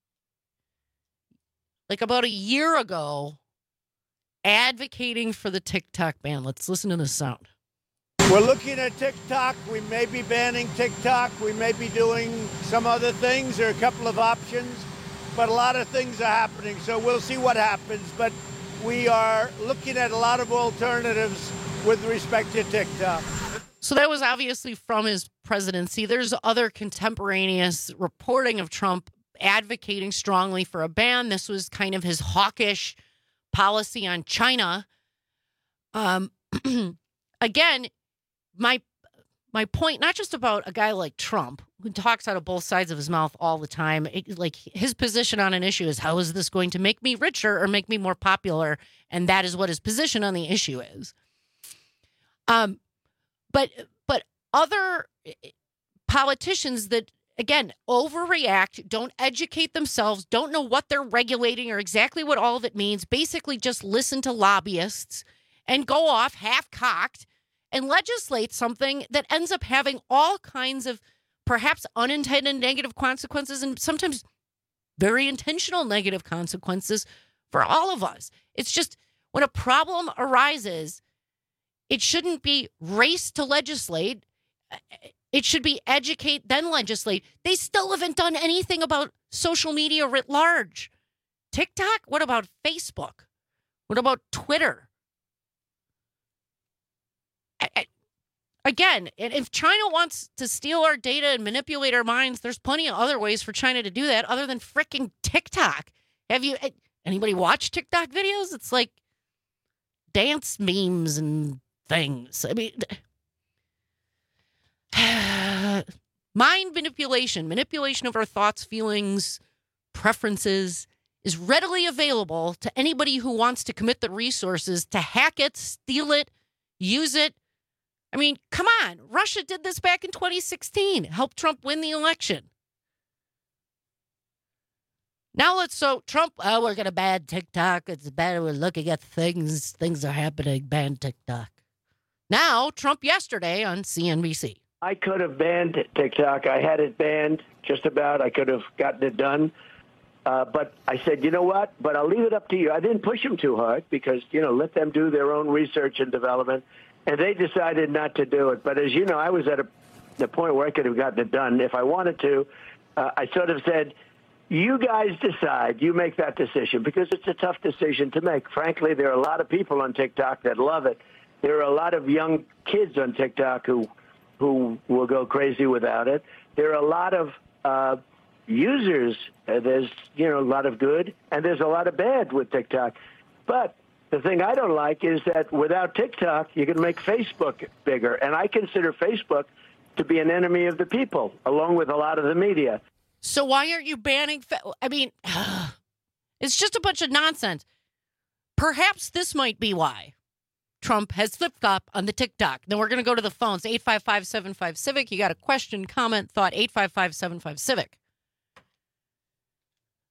Like about a year ago, advocating for the TikTok ban. Let's listen to the sound. We're looking at TikTok. We may be banning TikTok. We may be doing some other things. There are a couple of options, but a lot of things are happening. So we'll see what happens. But we are looking at a lot of alternatives with respect to TikTok. So that was obviously from his presidency. There's other contemporaneous reporting of Trump advocating strongly for a ban. This was kind of his hawkish policy on China. Um, again, my my point, not just about a guy like Trump, who talks out of both sides of his mouth all the time, it, like his position on an issue is, how is this going to make me richer or make me more popular? And that is what his position on the issue is. Um, but but other politicians that, again, overreact, don't educate themselves, don't know what they're regulating or exactly what all of it means, basically just listen to lobbyists and go off half-cocked and legislate something that ends up having all kinds of perhaps unintended negative consequences and sometimes very intentional negative consequences for all of us. It's just when a problem arises, it shouldn't be race to legislate. It should be educate, then legislate. They still haven't done anything about social media writ large. TikTok? What about Facebook? What about Twitter? I, I, again, if China wants to steal our data and manipulate our minds, there's plenty of other ways for China to do that other than fricking TikTok. Have you, anybody watch TikTok videos? It's like dance memes and things. I mean... Mind manipulation, manipulation of our thoughts, feelings, preferences is readily available to anybody who wants to commit the resources to hack it, steal it, use it. I mean, come on. Russia did this back in twenty sixteen, helped Trump win the election. Now let's, so Trump, oh, we're going to ban TikTok. It's bad. We're looking at things. Things are happening. Ban TikTok. Now, Trump yesterday on C N B C. I could have banned TikTok. I had it banned just about. I could have gotten it done. Uh, but I said, you know what? But I'll leave it up to you. I didn't push them too hard because, you know, let them do their own research and development. And they decided not to do it. But as you know, I was at a, the point where I could have gotten it done if I wanted to. Uh, I sort of said, you guys decide. You make that decision because it's a tough decision to make. Frankly, there are a lot of people on TikTok that love it. There are a lot of young kids on TikTok who who will go crazy without it. There are a lot of uh, users. Uh, there's, you know, a lot of good, and there's a lot of bad with TikTok. But the thing I don't like is that without TikTok, you can make Facebook bigger. And I consider Facebook to be an enemy of the people, along with a lot of the media. So why aren't you banning? Fa- I mean, it's just a bunch of nonsense. Perhaps this might be why Trump has flip-flop on the TikTok. Then we're going to go to the phones. eight five five, seven five, CIVIC. You got a question, comment, thought, eight five five, seven five, CIVIC.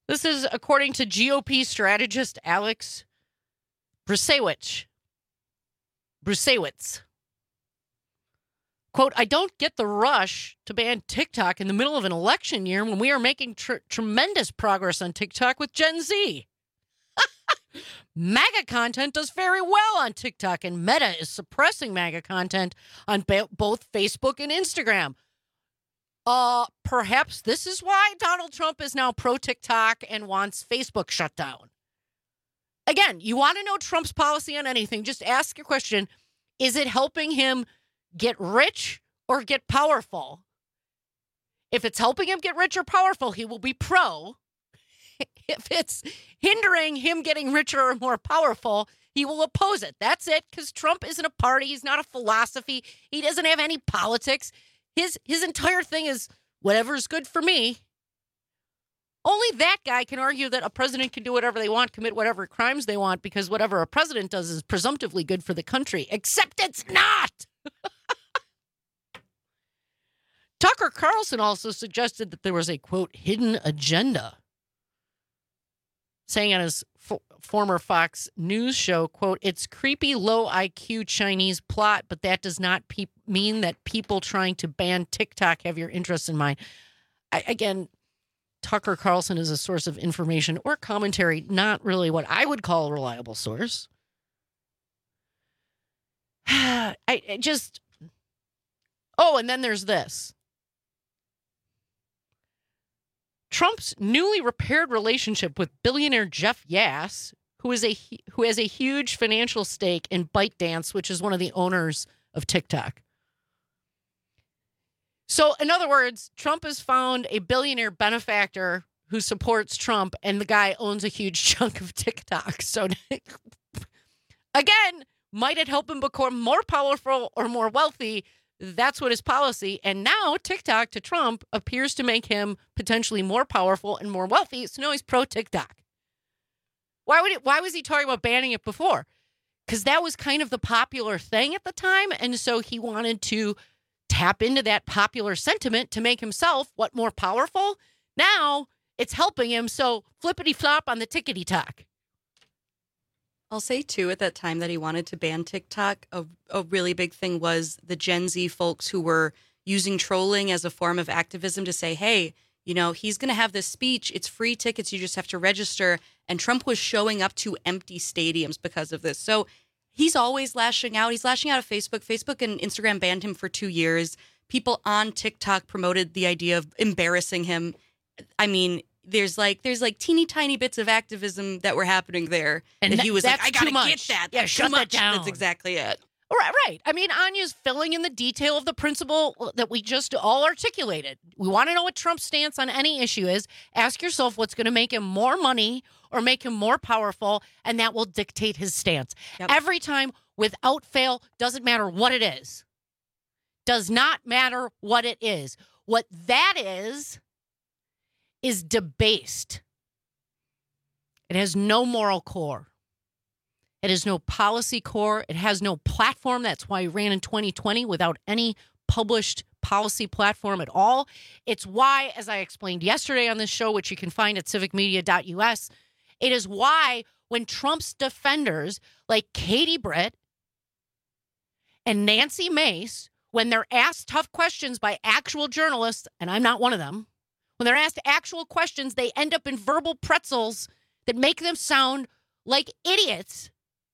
This is according to G O P strategist Alex Brusewicz. Brusewicz. Quote, I don't get the rush to ban TikTok in the middle of an election year when we are making tr- tremendous progress on TikTok with Gen Z. MAGA content does very well on TikTok, and Meta is suppressing MAGA content on ba- both Facebook and Instagram. Uh, perhaps this is why Donald Trump is now pro-TikTok and wants Facebook shut down. Again, you want to know Trump's policy on anything, just ask your question, is it helping him get rich or get powerful? If it's helping him get rich or powerful, he will be pro. If it's hindering him getting richer or more powerful, he will oppose it. That's it, because Trump isn't a party. He's not a philosophy. He doesn't have any politics. His his entire thing is whatever's good for me. Only that guy can argue that a president can do whatever they want, commit whatever crimes they want, because whatever a president does is presumptively good for the country, except it's not. Tucker Carlson also suggested that there was a, quote, hidden agenda, saying on his f- former Fox News show, quote, it's creepy, low I Q Chinese plot, but that does not pe- mean that people trying to ban TikTok have your interests in mind. I, again, Tucker Carlson is a source of information or commentary, not really what I would call a reliable source. I, I just, oh, and then there's this. Trump's newly repaired relationship with billionaire Jeff Yass, who is a who has a huge financial stake in ByteDance, which is one of the owners of TikTok. So, in other words, Trump has found a billionaire benefactor who supports Trump, and the guy owns a huge chunk of TikTok. So, again, might it help him become more powerful or more wealthy? That's what his policy. And now TikTok to Trump appears to make him potentially more powerful and more wealthy. So now he's pro TikTok. Why would it, why was he talking about banning it before? Because that was kind of the popular thing at the time. And so he wanted to tap into that popular sentiment to make himself what, more powerful? Now it's helping him. So flippity flop on the tickety talk. I'll say, too, at that time that he wanted to ban TikTok, a, a really big thing was the Gen Z folks who were using trolling as a form of activism to say, hey, you know, he's going to have this speech. It's free tickets. You just have to register. And Trump was showing up to empty stadiums because of this. So he's always lashing out. He's lashing out at Facebook. Facebook and Instagram banned him for two years. People on TikTok promoted the idea of embarrassing him. I mean, There's like there's like teeny tiny bits of activism that were happening there, and that he was like, I gotta much. get that. Yeah, That's shut too that much. down. That's exactly it. Right, right. I mean, Anya's filling in the detail of the principle that we just all articulated. We want to know what Trump's stance on any issue is. Ask yourself what's going to make him more money or make him more powerful, and that will dictate his stance. Yep. Every time, without fail, doesn't matter what it is. Does not matter what it is. What that is, is debased. It has no moral core. It has no policy core. It has no platform. That's why he ran in twenty twenty without any published policy platform at all. It's why, as I explained yesterday on this show, which you can find at civic media dot U S, it is why when Trump's defenders like Katie Britt and Nancy Mace, when they're asked tough questions by actual journalists, and I'm not one of them, when they're asked actual questions, they end up in verbal pretzels that make them sound like idiots.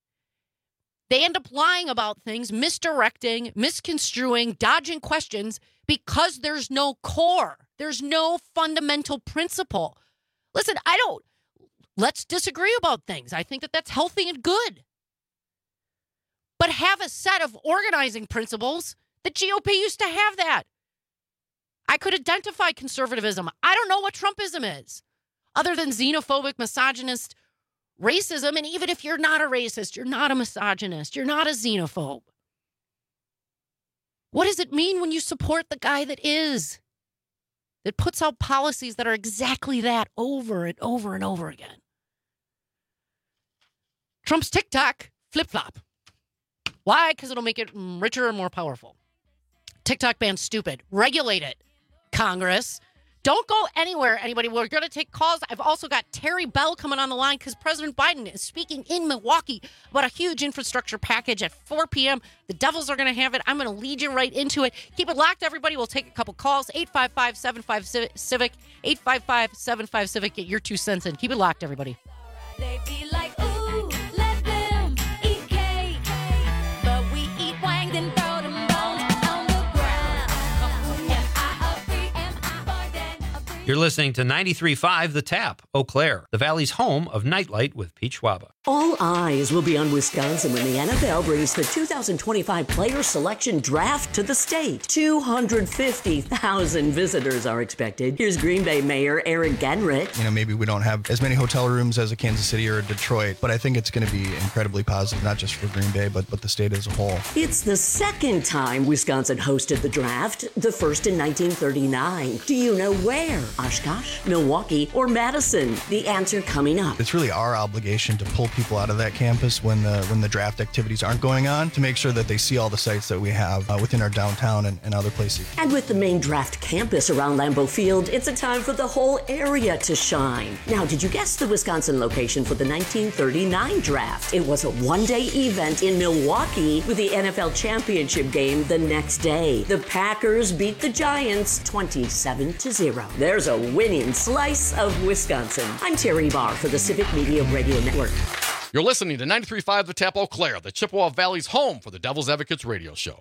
They end up lying about things, misdirecting, misconstruing, dodging questions because there's no core. There's no fundamental principle. Listen, I don't, let's disagree about things. I think that that's healthy and good. But have a set of organizing principles. The G O P used to have that. I could identify conservatism. I don't know what Trumpism is, other than xenophobic, misogynist racism. And even if you're not a racist, you're not a misogynist, you're not a xenophobe. What does it mean when you support the guy that is, that puts out policies that are exactly that over and over and over again? Trump's TikTok, flip-flop. Why? Because it'll make it richer and more powerful. TikTok ban's stupid. Regulate it, Congress. Don't go anywhere, anybody. We're going to take calls. I've also got Terry Bell coming on the line because President Biden is speaking in Milwaukee about a huge infrastructure package at four p.m. The Devils are going to have it. I'm going to lead you right into it. Keep it locked, everybody. We'll take a couple calls. eight five five, seven five civic, eight five five, seven five civic. Get your two cents in. Keep it locked, everybody. They be like, ooh, let them eat cake. But we eat wang, then throw them bones on the ground. Am I a free, am I more than a free? You're listening to ninety-three point five The Tap, Eau Claire, the Valley's home of Nightlight with Pete Schwaba. All eyes will be on Wisconsin when the N F L brings the two thousand twenty-five Player Selection Draft to the state. two hundred fifty thousand visitors are expected. Here's Green Bay Mayor Eric Genrich. You know, maybe we don't have as many hotel rooms as a Kansas City or a Detroit, but I think it's going to be incredibly positive, not just for Green Bay, but, but the state as a whole. It's the second time Wisconsin hosted the draft, the first in nineteen thirty-nine. Do you know where? Oshkosh, Milwaukee, or Madison? The answer coming up. It's really our obligation to pull people out of that campus when the when the draft activities aren't going on to make sure that they see all the sites that we have uh, within our downtown and, and other places. And with the main draft campus around Lambeau Field, it's a time for the whole area to shine. Now, did you guess the Wisconsin location for the nineteen thirty-nine draft? It was a one-day event in Milwaukee with the N F L championship game the next day. The Packers beat the Giants twenty-seven to zero. There's a winning slice of Wisconsin. I'm Terry Barr for the Civic Media Radio Network. You're listening to ninety-three point five The Tap, Eau Claire, the Chippewa Valley's home for the Devil's Advocates radio show.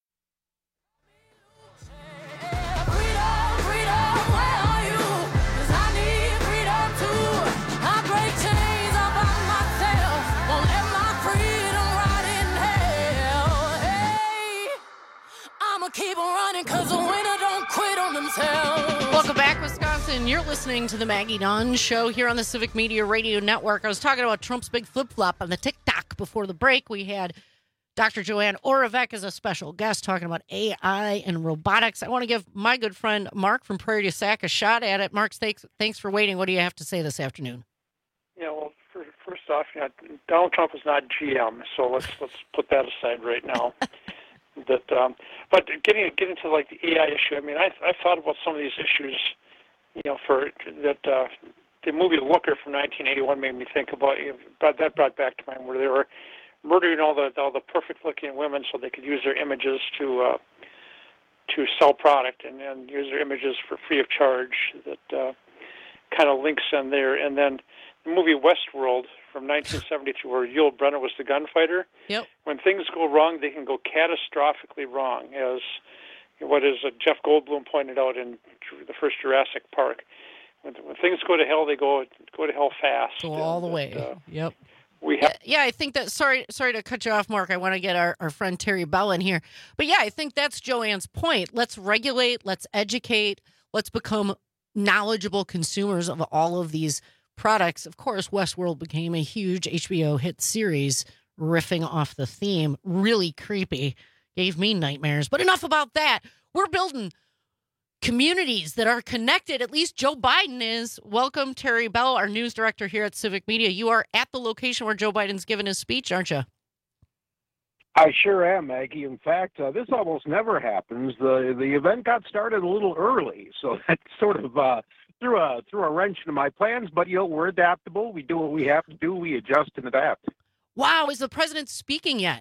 Keep running because the winner don't quit on themselves. Welcome back, Wisconsin. You're listening to the Maggie Dawn Show here on the Civic Media Radio Network. I was talking about Trump's big flip-flop on the TikTok before the break. We had Doctor Joanne Oravec as a special guest talking about A I and robotics. I want to give my good friend Mark from Prairie du Sac a shot at it. Mark, thanks, thanks for waiting. What do you have to say this afternoon? Yeah, well, for, first off, you know, Donald Trump is not G M, so let's let's put that aside right now. That, um, but getting getting to like the A I issue, I mean, I I thought about some of these issues, you know, for that uh, the movie Looker from nineteen eighty-one made me think about. You know, but that brought back to mind where they were murdering all the all the perfect-looking women so they could use their images to uh, to sell product and then use their images for free of charge. That uh, kind of links in there, and then the movie Westworld from nineteen seventy-two, where Yul Brynner was the gunfighter. Yep. When things go wrong, they can go catastrophically wrong, as what is uh, Jeff Goldblum pointed out in the first Jurassic Park. When, when things go to hell, they go go to hell fast. Go all the and, way. Uh, Yep. We have. Yeah, yeah, I think that. Sorry, sorry to cut you off, Mark. I want to get our, our friend Terry Bell in here, but yeah, I think that's Joanne's point. Let's regulate. Let's educate. Let's become knowledgeable consumers of all of these products. Of course, Westworld became a huge H B O hit series, riffing off the theme. Really creepy. Gave me nightmares. But enough about that. We're building communities that are connected. At least Joe Biden is. Welcome, Terry Bell, our news director here at Civic Media. You are at the location where Joe Biden's given his speech, aren't you? I sure am, Maggie. In fact, uh, this almost never happens. The the event got started a little early, so that sort of uh, threw a threw a wrench into my plans. But you know, we're adaptable. We do what we have to do. We adjust and adapt. Wow, is the president speaking yet?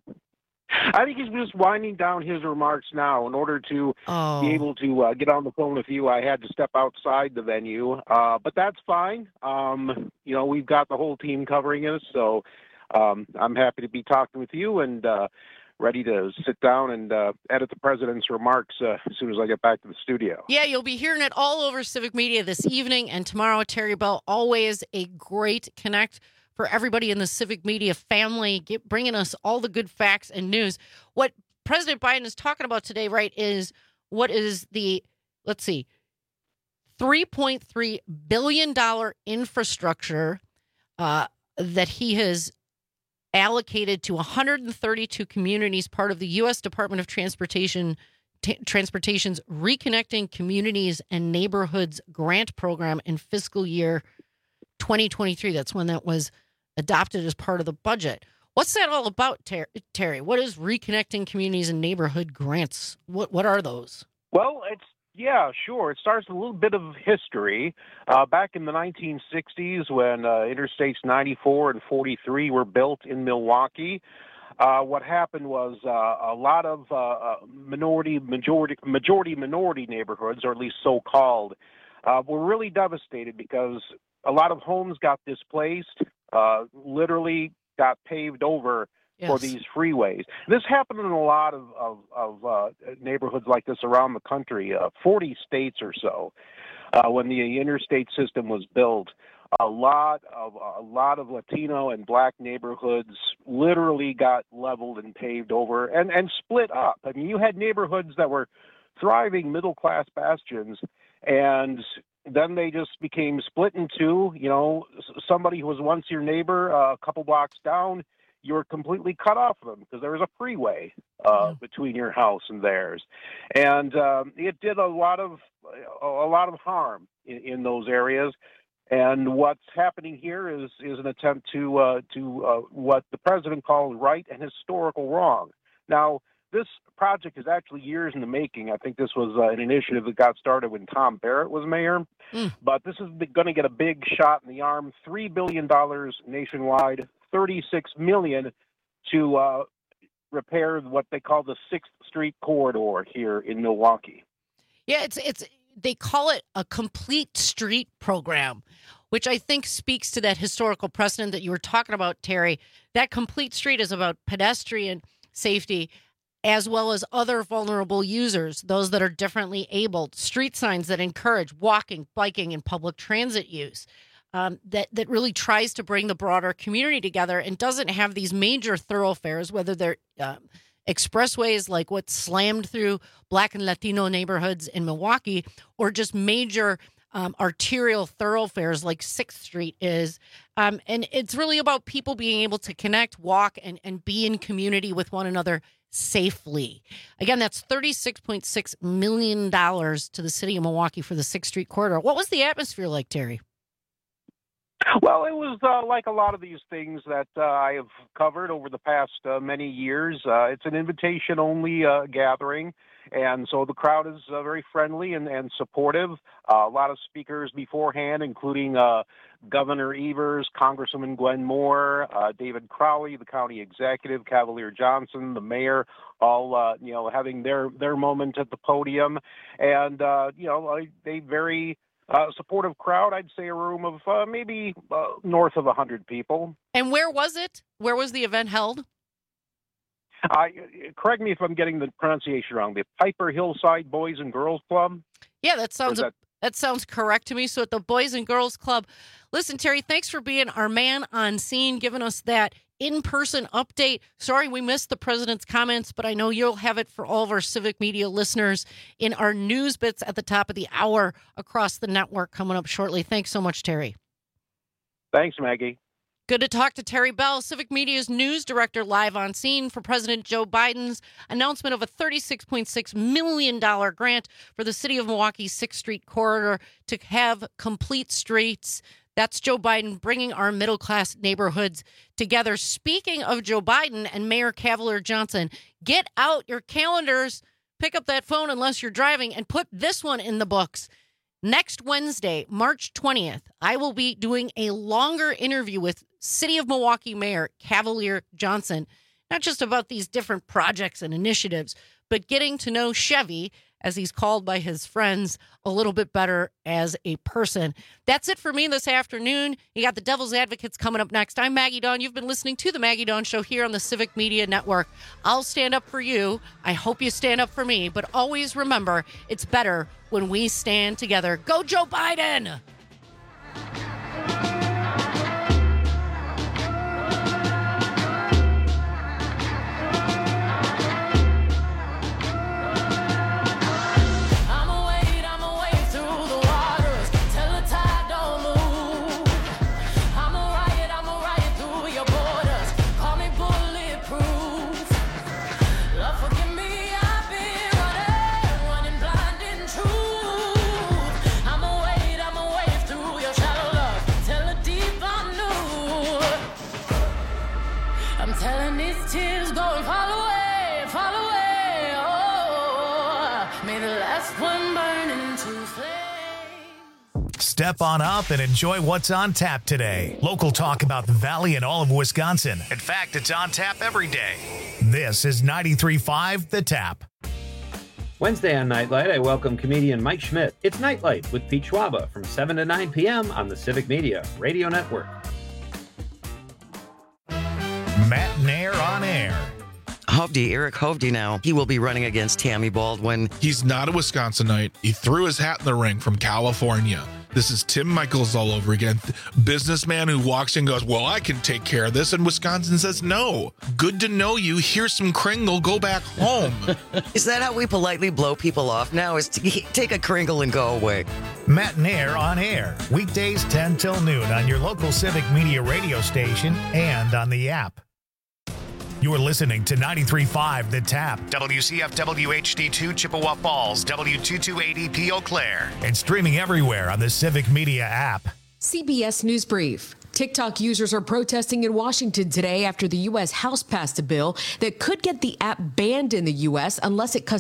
I think he's just winding down his remarks now. In order to oh. be able to uh, get on the phone with you, I had to step outside the venue, uh, but that's fine. Um, you know, we've got the whole team covering us, so um, I'm happy to be talking with you and uh, ready to sit down and uh, edit the president's remarks uh, as soon as I get back to the studio. Yeah, you'll be hearing it all over Civic Media this evening and tomorrow. Terry Bell, always a great connect for everybody in the Civic Media family, get, bringing us all the good facts and news. What President Biden is talking about today, right, is what is the, let's see, three point three billion dollars infrastructure uh, that he has allocated to one hundred thirty-two communities, part of the U S Department of Transportation, T- Transportation's Reconnecting Communities and Neighborhoods grant program in fiscal year twenty twenty-three. That's when that was adopted as part of the budget. What's that all about, Ter- Terry? What is Reconnecting Communities and Neighborhood grants? What what are those? Well, it's Yeah, sure. It starts with a little bit of history. Uh, back in the nineteen sixties, when uh, Interstates ninety-four and forty-three were built in Milwaukee, uh, what happened was uh, a lot of uh, minority, majority, majority minority neighborhoods, or at least so-called, uh, were really devastated because a lot of homes got displaced, uh, literally got paved over for Yes. these freeways. This happened in a lot of, of, of uh, neighborhoods like this around the country, uh, forty states or so. Uh, when the interstate system was built, a lot of a lot of Latino and Black neighborhoods literally got leveled and paved over and, and split up. I mean, you had neighborhoods that were thriving middle-class bastions, and then they just became split in two. You know, s- somebody who was once your neighbor uh, a couple blocks down, you were completely cut off from them because there was a freeway uh, between your house and theirs, and um, it did a lot of a lot of harm in, in those areas. And what's happening here is is an attempt to uh, to uh, what the president called right and historical wrong. Now, this project is actually years in the making. I think this was uh, an initiative that got started when Tom Barrett was mayor. Mm. But this is going to get a big shot in the arm, three billion dollars nationwide, thirty-six million dollars to uh, repair what they call the sixth Street corridor here in Milwaukee. Yeah, it's it's they call it a complete street program, which I think speaks to that historical precedent that you were talking about, Terry. That complete street is about pedestrian safety as well as other vulnerable users, those that are differently abled, street signs that encourage walking, biking, and public transit use. Um, that that really tries to bring the broader community together and doesn't have these major thoroughfares, whether they're um, expressways like what slammed through Black and Latino neighborhoods in Milwaukee, or just major um, arterial thoroughfares like sixth Street is. Um, and it's really about people being able to connect, walk, and, and be in community with one another safely. Again, that's thirty-six point six million dollars to the city of Milwaukee for the sixth Street corridor. What was the atmosphere like, Terry? Well, it was uh, like a lot of these things that uh, I have covered over the past uh, many years. Uh, it's an invitation-only uh, gathering, and so the crowd is uh, very friendly and, and supportive. Uh, a lot of speakers beforehand, including uh, Governor Evers, Congresswoman Gwen Moore, uh, David Crowley, the county executive, Cavalier Johnson, the mayor, all uh, you know having their their moment at the podium, and uh, you know they very. Uh, supportive crowd, I'd say a room of uh, maybe uh, north of one hundred people. And where was it? Where was the event held? I, correct me if I'm getting the pronunciation wrong. The Piper Hillside Boys and Girls Club? Yeah, that sounds Or is that, that sounds correct to me. So at the Boys and Girls Club. Listen, Terry, thanks for being our man on scene, giving us that in-person update. Sorry we missed the president's comments, but I know you'll have it for all of our Civic Media listeners in our news bits at the top of the hour across the network coming up shortly. Thanks so much, Terry. Thanks, Maggie. Good to talk to Terry Bell, Civic Media's news director, live on scene for President Joe Biden's announcement of a thirty-six point six million dollars grant for the city of Milwaukee's sixth Street corridor to have complete streets. That's Joe Biden bringing our middle-class neighborhoods together. Speaking of Joe Biden and Mayor Cavalier Johnson, get out your calendars, pick up that phone unless you're driving, and put this one in the books. Next Wednesday, March twentieth, I will be doing a longer interview with City of Milwaukee Mayor Cavalier Johnson, not just about these different projects and initiatives, but getting to know Chevy, as he's called by his friends, a little bit better as a person. That's it for me this afternoon. You got the Devil's Advocates coming up next. I'm Maggie Dawn. You've been listening to the Maggie Dawn Show here on the Civic Media Network. I'll stand up for you. I hope you stand up for me. But always remember, it's better when we stand together. Go Joe Biden! I'ma wade, I'ma wade through the waters till the tide don't move. I'ma riot, I'ma riot through your borders. Call me bulletproof. Lord, forgive me, I've been running, running blind in truth. I'ma wade, I'ma wade through your shallow love till the deep unknown. I'm telling these tears go and fall away, fall away. Oh, may the last one burn in Step on up and enjoy what's on tap today. Local talk about the Valley and all of Wisconsin. In fact, it's on tap every day. This is ninety-three point five The Tap. Wednesday on Nightlight, I welcome comedian Mike Schmidt. It's Nightlight with Pete Schwaba from seven to nine p.m. on the Civic Media Radio Network. Matt Nair on air. Hovde, Eric Hovde now, he will be running against Tammy Baldwin. He's not a Wisconsinite. He threw his hat in the ring from California. This is Tim Michaels all over again. Businessman who walks in and goes, well, I can take care of this. And Wisconsin says, no. Good to know you. Here's some Kringle. Go back home. Is that how we politely blow people off now, is to take a Kringle and go away? Matt Nair on air. Weekdays ten till noon on your local Civic Media radio station and on the app. You're listening to ninety-three point five The Tap, W C F W H D two Chippewa Falls, W two two eight E P Eau Claire, and streaming everywhere on the Civic Media app. C B S News Brief. TikTok users are protesting in Washington today after the U S House passed a bill that could get the app banned in the U S unless it